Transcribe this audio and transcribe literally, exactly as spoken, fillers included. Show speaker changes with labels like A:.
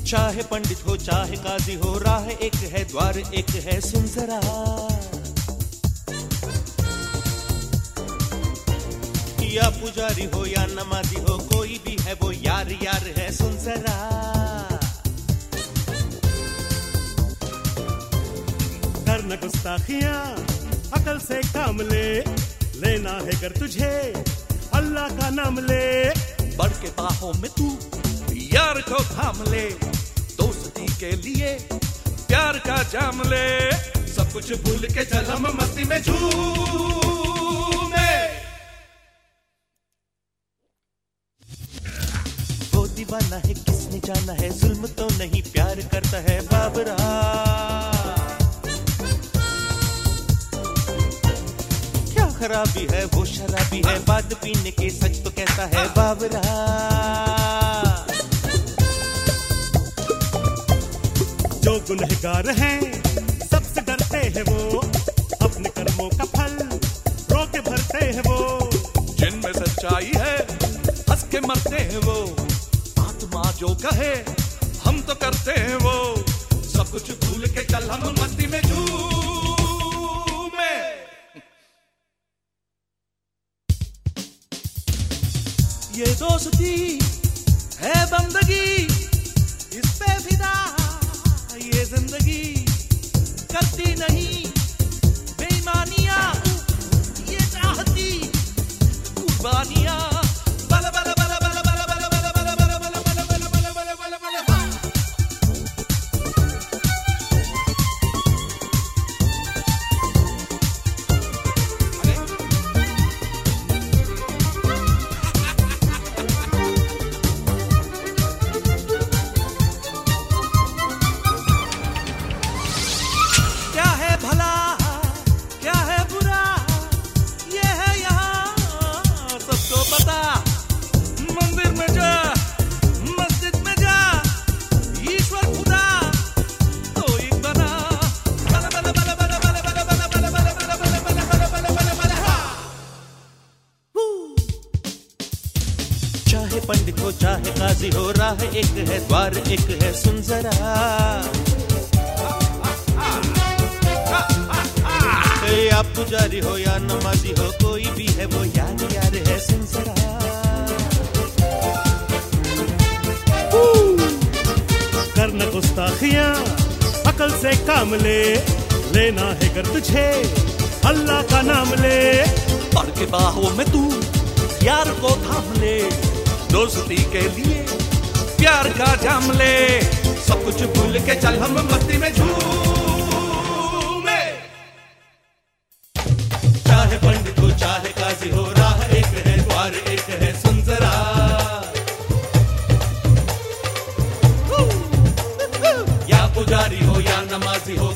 A: चाहे पंडित हो चाहे काजी हो, राह एक है द्वार एक है, सुन जरा। या पुजारी हो या नमाजी हो, कोई भी है वो यार यार है, सुन जरा।
B: करना गुस्ताखियां अकल से काम ले, लेना है कर तुझे अल्लाह का नाम ले।
C: बढ़ के बाहों में तू यार को थाम ले, दोस्ती के लिए प्यार का जाम ले। सब कुछ भूल के चल हम मस्ती में झूमे।
A: वो दीवाना है किसने जाना है, जुल्म तो नहीं प्यार करता है बाबरा। क्या खराबी है वो शराबी है, बाद पीने के सच तो कहता है बाबरा।
B: जो गुनहगार हैं सबसे डरते हैं वो, अपने कर्मों का फल रोके भरते हैं वो।
C: जिनमें सच्चाई है हंस के मरते हैं वो, आत्मा जो कहे हम तो करते हैं वो। सब कुछ भूल के चल हम मस्ती में झूमे।
A: ये दोस्ती है बंदगी, इस पे फिदा ये जिंदगी। करती नहीं बेईमानियां, ये चाहती कुर्बानियां। बल बल बल बल बल बल बल बल बल बल बल बल बल बल बल बल। पंडित हो चाहे काजी हो, राह एक है द्वार एक है, सुन जरा। आप पुजारी हो या नमाजी हो, कोई भी है वो यार यार है, सुन जरा।
B: करना गुस्ताखियां अकल से काम ले, लेना है कर तुझे अल्लाह का नाम ले।
C: बढ़ के बाहों में तू यार को थाम ले, दोस्ती के लिए प्यार का जाम ले। सब कुछ भूल के चल हम मस्ती में झूमे।
A: चाहे पंडित हो चाहे काजी हो, राह एक है द्वार एक है, सुन जरा। या पुजारी हो या नमाजी हो,